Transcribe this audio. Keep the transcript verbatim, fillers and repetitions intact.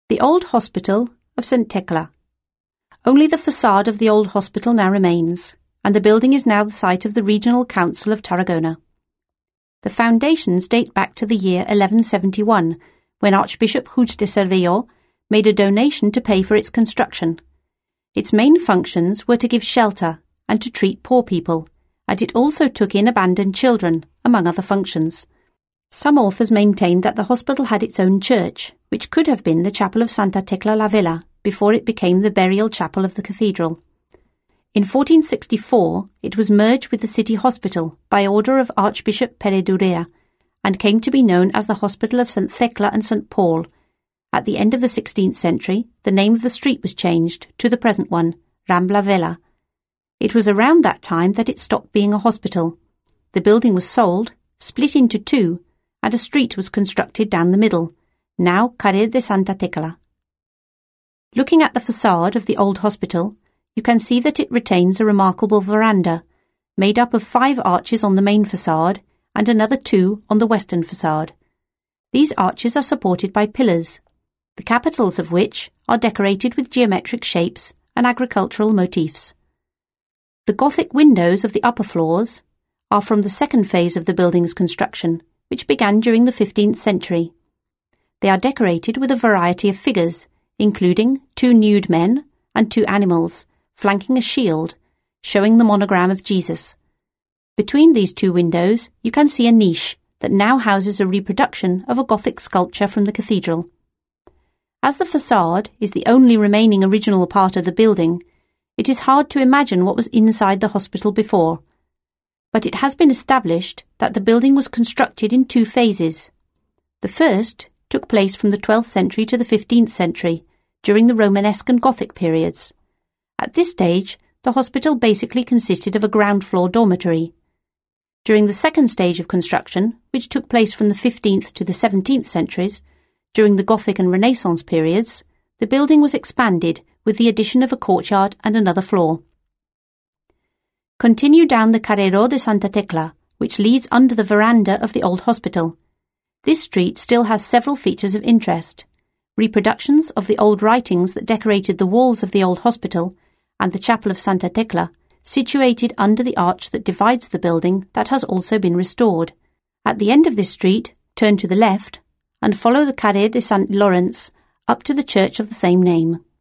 The old hospital of Saint Tecla. Only the facade of the old hospital now remains, and the building is now the site of the Regional Council of Tarragona. The foundations date back to the year eleven seventy-one, when Archbishop Puig de Cervelló made a donation to pay for its construction. Its main functions were to give shelter and to treat poor people, and it also took in abandoned children, among other functions. Some authors maintained that the hospital had its own church, which could have been the chapel of Santa Tecla la Vella before it became the burial chapel of the cathedral. In fourteen sixty-four, it was merged with the city hospital by order of Archbishop Pere d'Urea and came to be known as the Hospital of Saint Thecla and Saint Paul. At the end of the sixteenth century, the name of the street was changed to the present one, Rambla Vella. It was around that time that it stopped being a hospital. The building was sold, split into two, and a street was constructed down the middle, now Carrer de Santa Tecla. Looking at the facade of the old hospital, you can see that it retains a remarkable veranda, made up of five arches on the main facade and another two on the western facade. These arches are supported by pillars, the capitals of which are decorated with geometric shapes and agricultural motifs. The Gothic windows of the upper floors are from the second phase of the building's construction, which began during the fifteenth century. They are decorated with a variety of figures, including two nude men and two animals, flanking a shield, showing the monogram of Jesus. Between these two windows, you can see a niche that now houses a reproduction of a Gothic sculpture from the cathedral. As the facade is the only remaining original part of the building, it is hard to imagine what was inside the hospital before. But it has been established that the building was constructed in two phases. The first took place from the twelfth century to the fifteenth century, during the Romanesque and Gothic periods. At this stage, the hospital basically consisted of a ground-floor dormitory. During the second stage of construction, which took place from the fifteenth to the seventeenth centuries, during the Gothic and Renaissance periods, the building was expanded with the addition of a courtyard and another floor. Continue down the Carreró de Santa Tecla, which leads under the veranda of the old hospital. This street still has several features of interest. Reproductions of the old writings that decorated the walls of the old hospital and the chapel of Santa Tecla, situated under the arch that divides the building, that has also been restored. At the end of this street, turn to the left and follow the Carrer de Sant Lawrence up to the church of the same name.